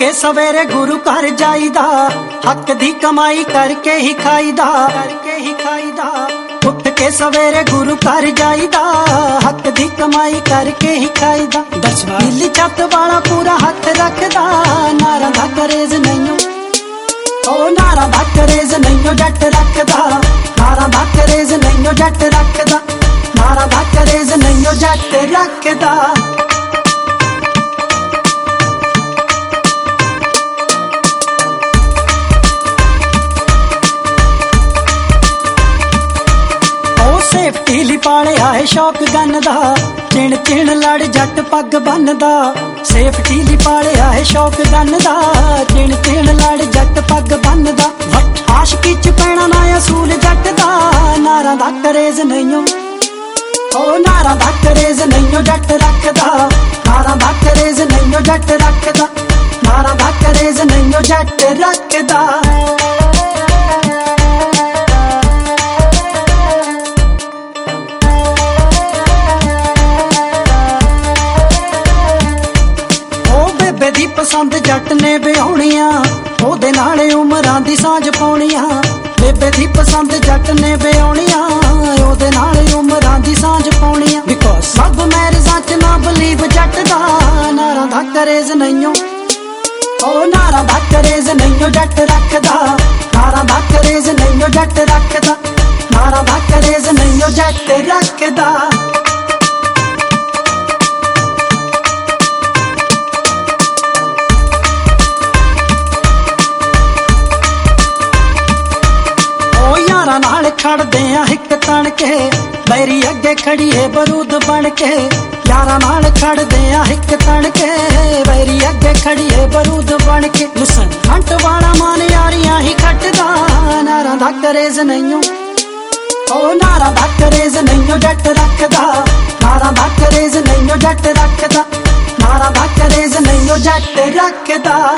के सवेरे गुरु घर जाईदा, हक दी कमाई करके ही खाईदा, उठ के सवेरे गुरु घर जाईदा, हक दी कमाई करके ही खाईदा। नीली छत वाला पूरा हथ रखदा, नारा दा करेज नहीं ओ नारा दा करेज नहीं जट रखदा, नारा दा करेज नहीं जट रखदा, नारा दा करेज नहीं जट रखदा। सेफ्टी ली पाले आए शौक गन दा, चिण चिण लड़ जट पग बनदा। सेफ्टी ली पाले आए शौक गन दा, चिण चिण लड़ जट पग बनदा। आशकी च पैना ना असूल जट दा, नारा दा करेज नहीं ओ नारा दा करेज नहीं जट रखदा, नारा दा करेज नहीं जट रखदा, नारा दा करेज नहीं जट रखदा। दी पसंद जट ने ब्याहणियां, ओदे नाल उमरां दी सांझ पाउणियां। बेबे दी पसंद जट ने ब्याहणियां, ओदे नाल उमरां दी सांझ पाउणियां। बिकॉज़ सब मैरिजां च ना बलीव जट दा, नारा दा करेज नहीं ओ नारा दा करेज नहीं जट रखदा, नारा दा करेज नहीं जट रखदा, नारा दा करेज नहीं जट रखदा। नाल खड़दे आ हिक तन के, बैरी अगे खड़ी है बरूद बन के। यारा नाल खड़दे आ हिक तन के, बैरी अगे खड़ी है बरूद बन के। लिसन हंट वाला मान यारियां ही खटदा, नारा दा करेज नहीं ओ नारा दा करेज नहीं जट रखदा, नारा दा करेज नहीं जट रखदा, नारा दा करेज नहीं जट रखदा।